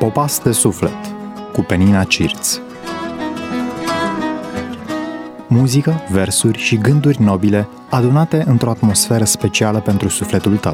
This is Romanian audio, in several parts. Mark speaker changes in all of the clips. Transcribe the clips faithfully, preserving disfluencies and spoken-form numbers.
Speaker 1: Popas de suflet cu Penina Cirț. Muzică, versuri și gânduri nobile adunate într-o atmosferă specială pentru sufletul tău.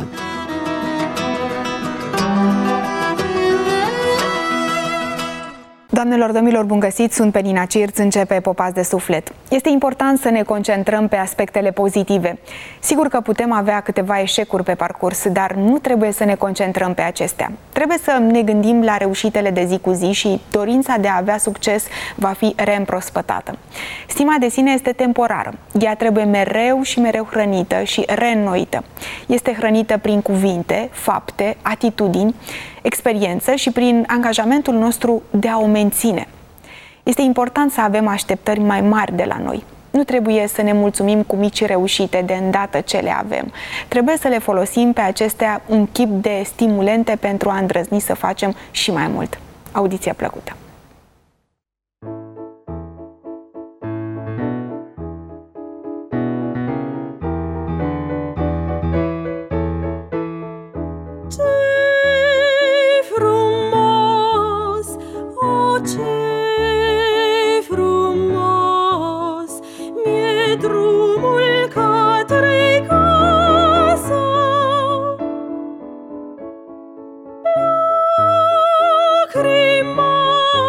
Speaker 2: Doamnelor, domnilor, bun găsit! Sunt Penina Cirț, începe Popas de suflet. Este important să ne concentrăm pe aspectele pozitive. Sigur că putem avea câteva eșecuri pe parcurs, dar nu trebuie să ne concentrăm pe acestea. Trebuie să ne gândim la reușitele de zi cu zi și dorința de a avea succes va fi reîmprospătată. Stima de sine este temporară. Ea trebuie mereu și mereu hrănită și reînnoită. Este hrănită prin cuvinte, fapte, atitudini, experiență și prin angajamentul nostru de a o menține. Este important să avem așteptări mai mari de la noi. Nu trebuie să ne mulțumim cu mici reușite de îndată ce le avem. Trebuie să le folosim pe acestea un chip de stimulente pentru a îndrăzni să facem și mai mult. Audiție plăcută!
Speaker 3: Lacrima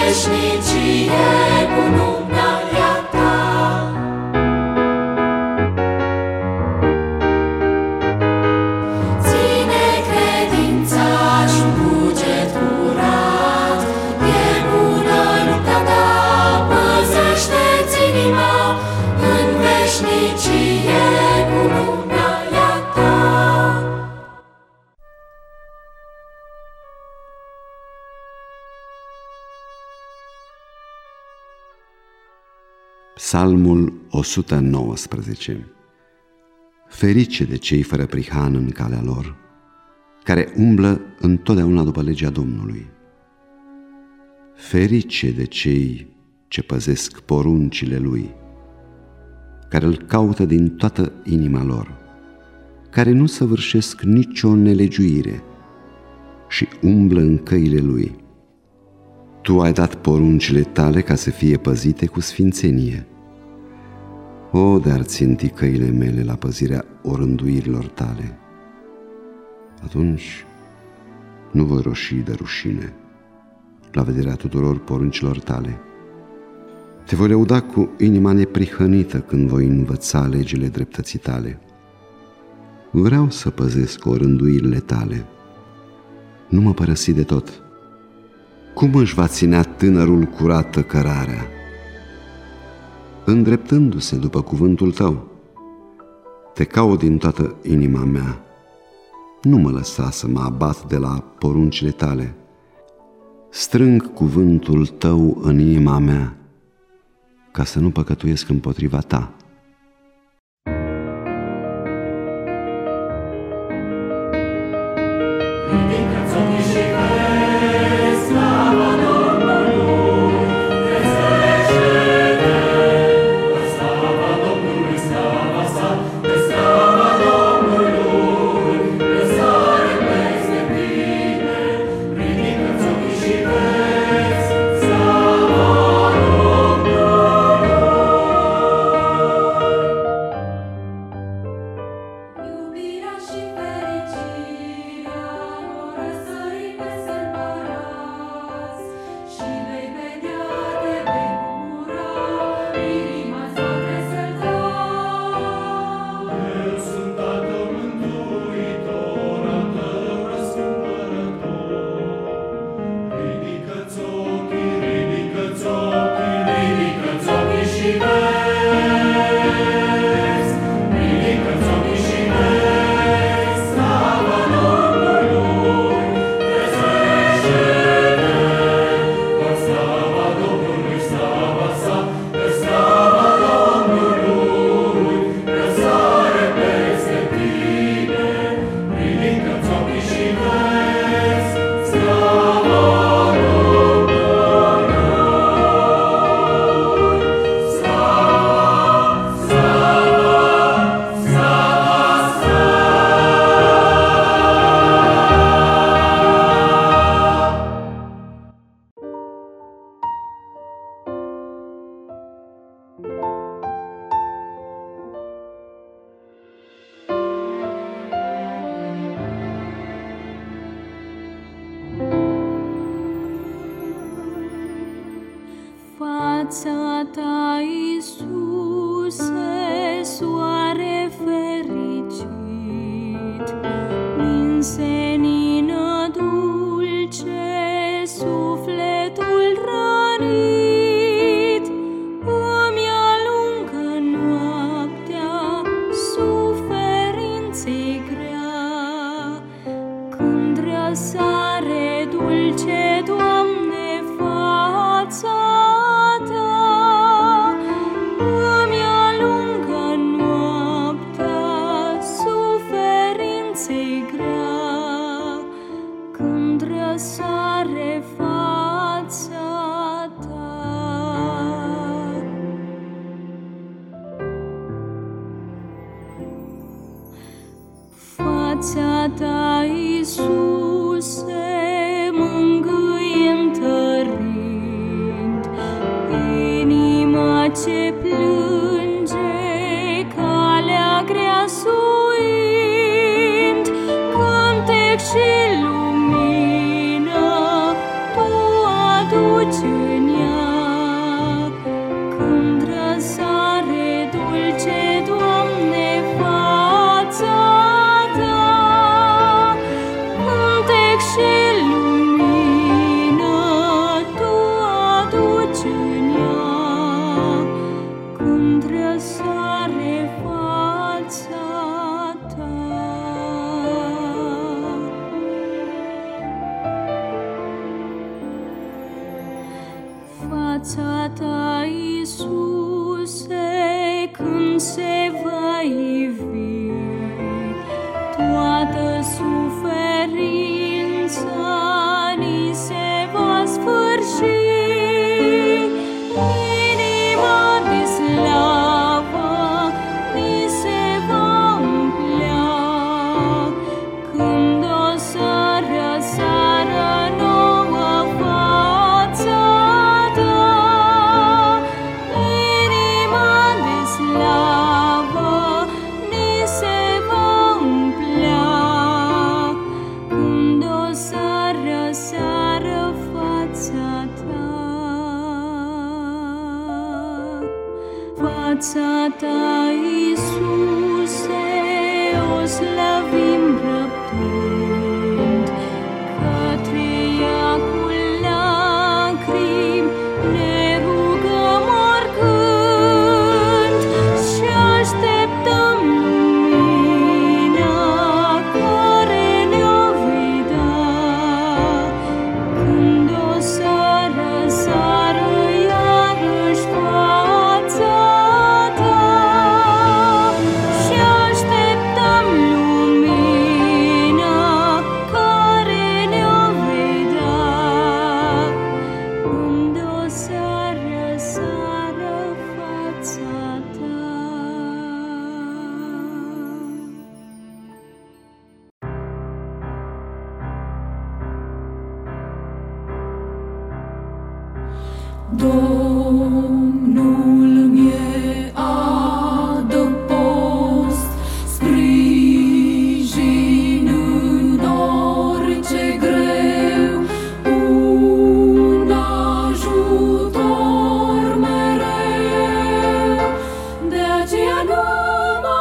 Speaker 3: veșnicie cununarea ta. Ține credința și un cuget curat, e bună lupta ta, păzește-ți inima în veșnicie cununarea ta.
Speaker 4: Psalmul o sută nouăsprezece. Ferice de cei fără prihan în calea lor, care umblă întotdeauna după legea Domnului. Ferice de cei ce păzesc poruncile Lui, care îl caută din toată inima lor, care nu săvârșesc nicio nelegiuire și umblă în căile Lui. Tu ai dat poruncile tale ca să fie păzite cu sfințenie. O, de-ar ținti căile mele la păzirea orânduirilor tale, atunci nu voi roși de rușine la vederea tuturor poruncilor tale. Te voi lăuda cu inima neprihănită când voi învăța legile dreptății tale. Vreau să păzesc orânduirile tale. Nu mă părăsi de tot. Cum își va ținea tânărul curată cărarea? Îndreptându-se după cuvântul tău. Te caut din toată inima mea. Nu mă lăsa să mă abat de la poruncile tale. Strâng cuvântul tău în inima mea, ca să nu păcătuiesc împotriva ta.
Speaker 3: Fața ta, Iisuse, soare fericit, min senină dulce, sufletul rănit, îmi alungă noaptea suferinței grea, când răsare dulce, Doamne, fața sare fața ta. Fața ta, Iisuse, mângâie întărind inima ce plânge, calea grea suind, cântec și lumină tu aduci în fața ta, Iisuse, când se va ivi toată suferința, ni se va sfârși. Inima de slavă ni se va umplea, când o să răsară nouă fața ta. Inima de slavă ni se va umplea, când o să răsară fața ta. Fața ta, Iisuse, o slăvim răbdând, către ea cu lacrimi ne rugăm oricând și așteptăm lumina care ne-o vei da, când o să răsară iarăși fața ta. Și așteptăm lumina care ne-o vei da, când o să răsară fața ta.
Speaker 5: Domnul mi-e adăpost, sprijin în orice greu, un ajutor mereu, de aceea nu mă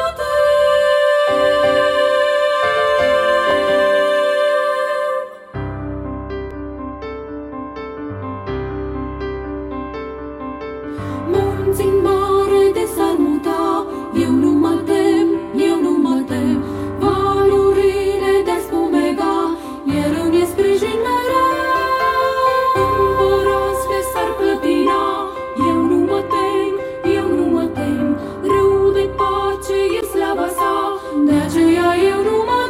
Speaker 5: tem. Munții mare de s-ar muta, eu nu mă tem, eu nu mă tem. Valurile de spumega, el îmi e sprijin mereu. Împărați de s-ar clătina, eu nu mă tem, eu nu mă tem. Râu de pace e slava sa, de aceea eu nu mă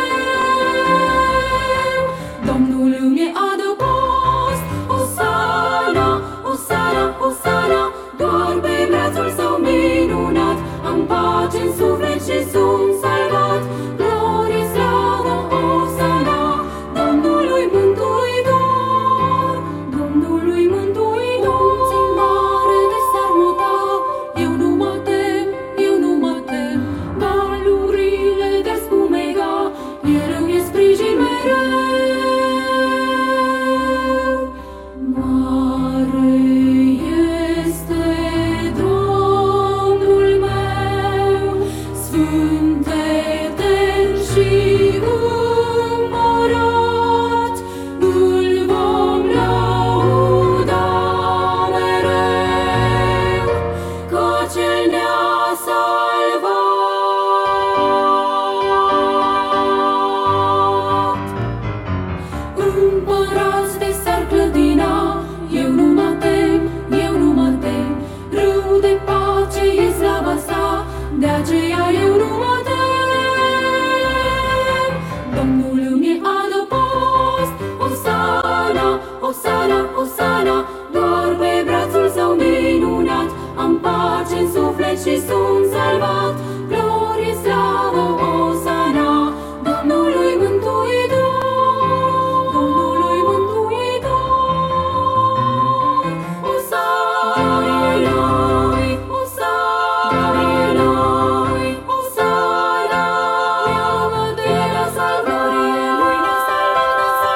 Speaker 5: tem. Domnul îmi e adăpost, Osana, Osana, Osana, doar pe brațul său minunat am pace în suflet și sunt salvat. Glorie, slavă, Osana, Domnului Mântuitor, Domnului Mântuitor. Munții mare de s-ar muta, eu nu mă tem, eu nu mă tem. Valurile de spumega, el îmi e sprijin mereu. Mare este Domnul meu, sfânt, etern și împărat, îl vom lăuda mereu, căci El ne-a salvat. Împărați de s-ar clătina, eu nu mă tem, eu nu mă tem. Râu de pace e slava sa, de aceea eu nu mă tem. Domnul îmi e adăpost, Osana, Osana, Osana, doar pe brațul său minunat am pace în suflet și sunt salvat. Glorie, slavă, Osana, Domnului Mântuitor, Domnului Mântuitor. Osana, Osana, Osana, iară de la salvare, lui ne salvat, ne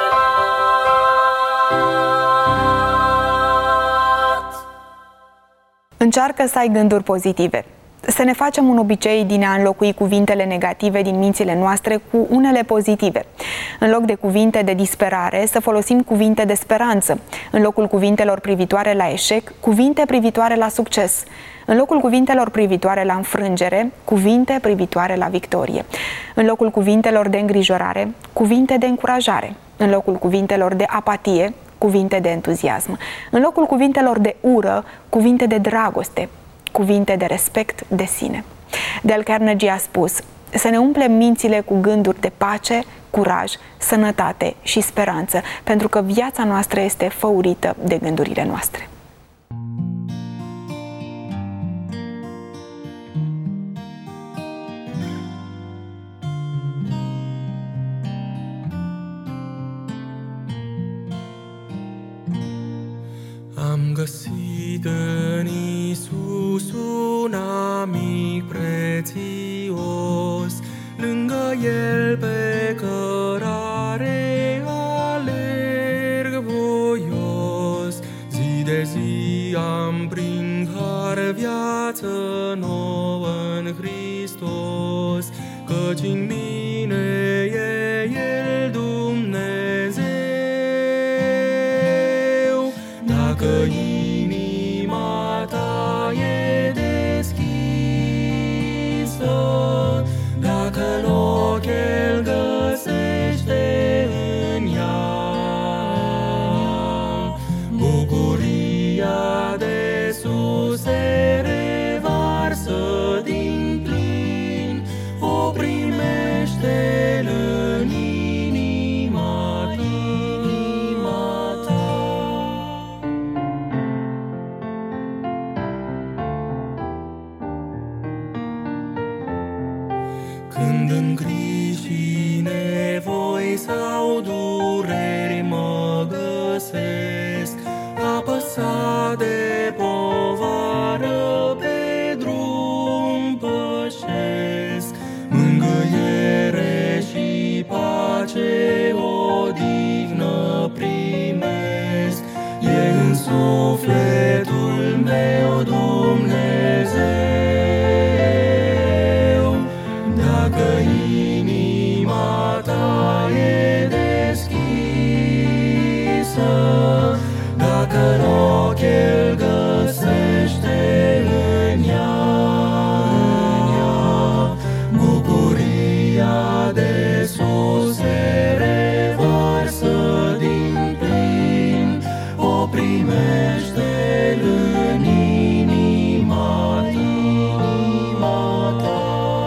Speaker 5: salvat.
Speaker 2: Încearcă să ai gânduri pozitive. Să ne facem un obicei din a înlocui cuvintele negative din mințile noastre cu unele pozitive. În loc de cuvinte de disperare, să folosim cuvinte de speranță. În locul cuvintelor privitoare la eșec, cuvinte privitoare la succes. În locul cuvintelor privitoare la înfrângere, cuvinte privitoare la victorie. În locul cuvintelor de îngrijorare, cuvinte de încurajare. În locul cuvintelor de apatie, cuvinte de entuziasm. În locul cuvintelor de ură, cuvinte de dragoste, cuvinte de respect de sine. Dale Carnegie a spus: să ne umplem mințile cu gânduri de pace, curaj, sănătate și speranță, pentru că viața noastră este făurită de gândurile noastre.
Speaker 6: Am găsit în Iisus un amic prețios, lângă El pe cărare alerg voios. Zi de zi am prin har viață nouă în Hristos, căci în mine e El Dumnezeu. Dacă inima ta e deschisă, dacă loc El găsește în ea, bucuria de sus se revarsă din plin, o primește în inima, inima ta. Când în griji și nevoi sau dureri mă găsesc, apăsat de povară pe drum pășesc, mângâiere și pace, odihnă primesc, e în sufletul meu Dumnezeu. Dacă inima ta e deschisă, dacă loc El găsește în ea, în ea, bucuria de sus se revarsă din plin, o primește în inima, inima ta.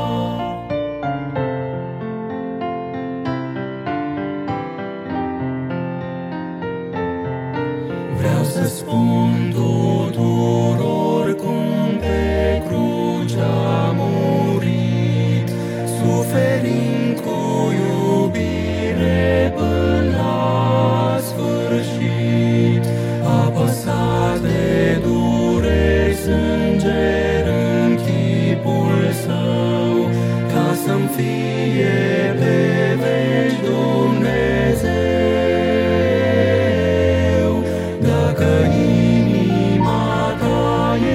Speaker 6: Vreau să spun tuturor cum pe cruce a murit, suferind cu iubire până la sfârșit, apăsat de dureri, sânger în chipul său, ca să-mi fie pe veci Dumnezeu. Dacă inima ta e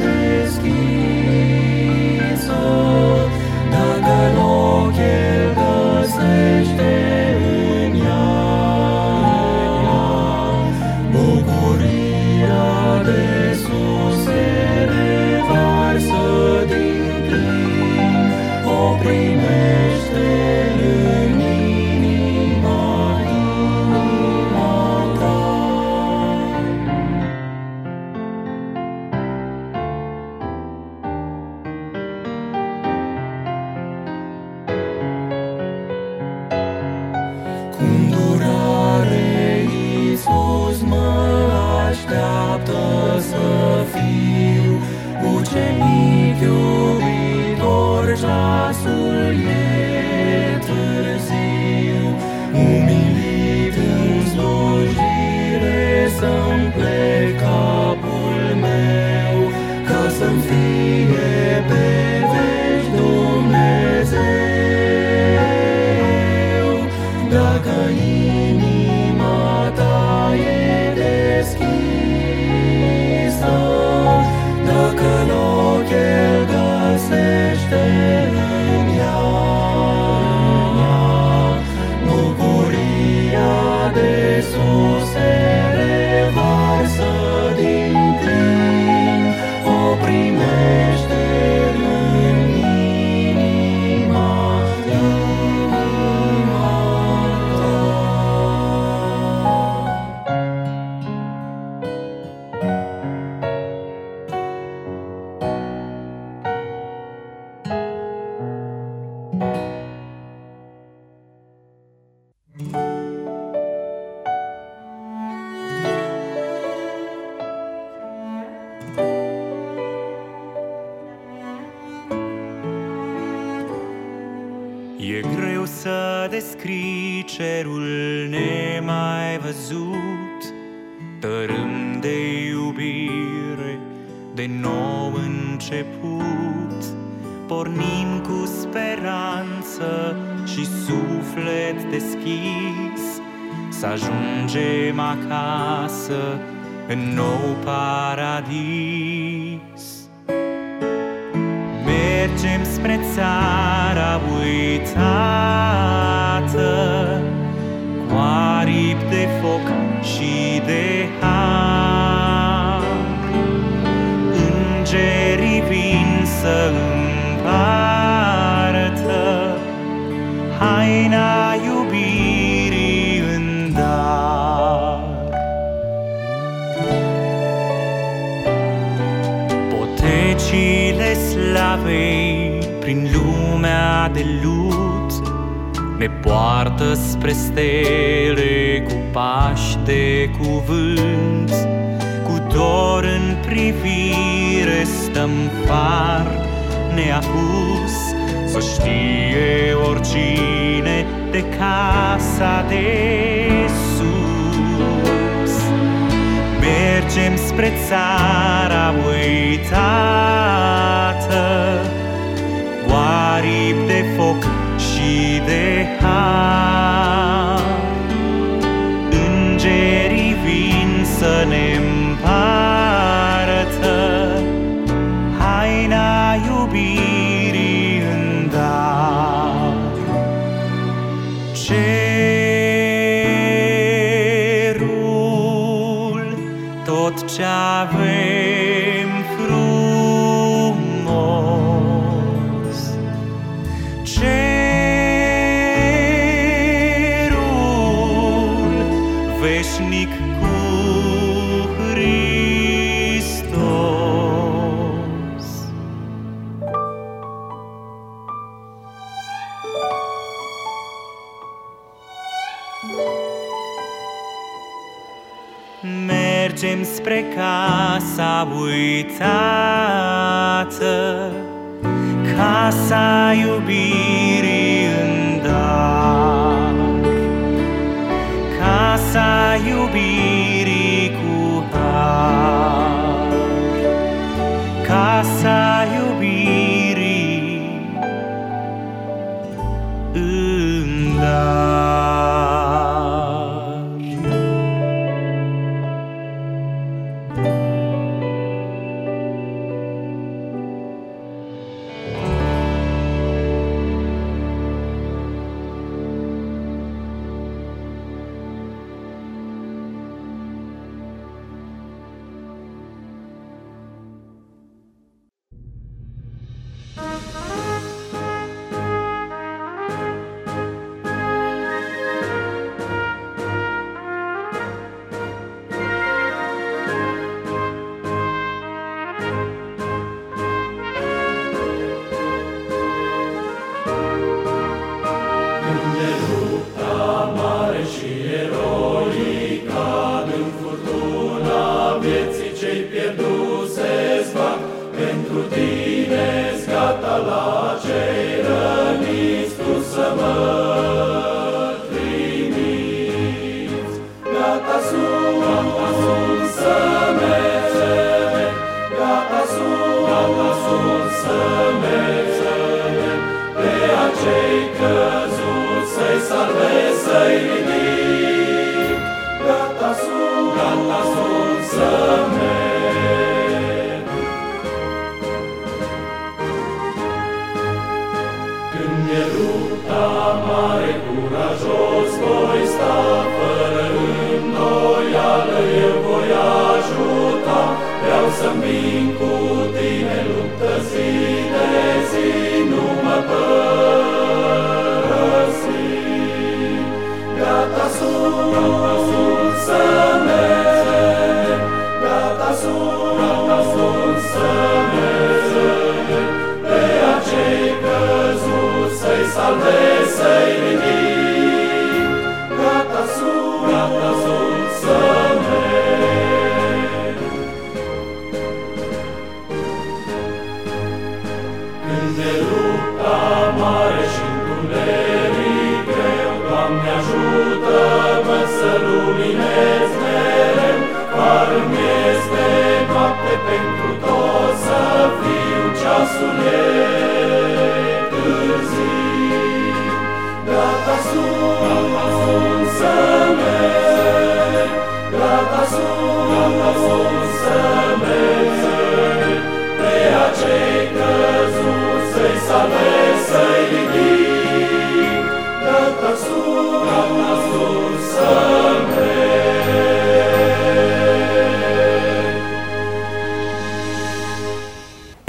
Speaker 6: deschisă, dacă loc El găsește în ea, în ea, bucuria de sus se revarsă din plin, o primește în inima, inima ta. Cu îndurare Iisus mă descrii cerul nemai văzut, tărâm de iubire, de nou început. Pornim cu speranță și suflet deschis, să ajungem acasă în nou paradis. Mergem spre țara uitată, cu aripi de foc și de har. Îngerii vin să împartă haina iubirii în dar. Potecile slavei prin lumea de lut ne poartă spre stele cu pași de cuvânt. Cu dor în privire stăm far neapus, să știe oricine de casa de sus. Mergem spre țara uitată, cu aripi de foc și de har. Îngerii vin să ne împartă haina iubirii în dar. Cerul, tot ce avem frumos, cerul veșnic cu Hristos. Mergem spre casa uitată, casa iubirii în dar. Casa iubirii cu har, casa iubirii în dar.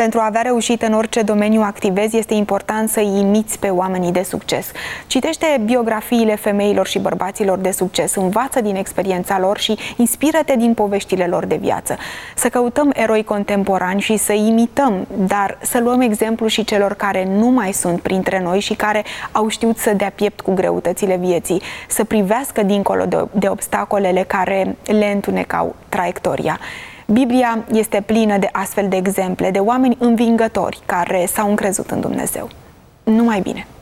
Speaker 2: Pentru a avea reușită în orice domeniu activezi, este important să imiți pe oamenii de succes. Citește biografiile femeilor și bărbaților de succes, învață din experiența lor și inspiră-te din poveștile lor de viață. Să căutăm eroi contemporani și să imităm, dar să luăm exemplu și celor care nu mai sunt printre noi și care au știut să dea piept cu greutățile vieții, să privească dincolo de, de obstacolele care le întunecau traiectoria. Biblia este plină de astfel de exemple, de oameni învingători care s-au încrezut în Dumnezeu. Numai bine!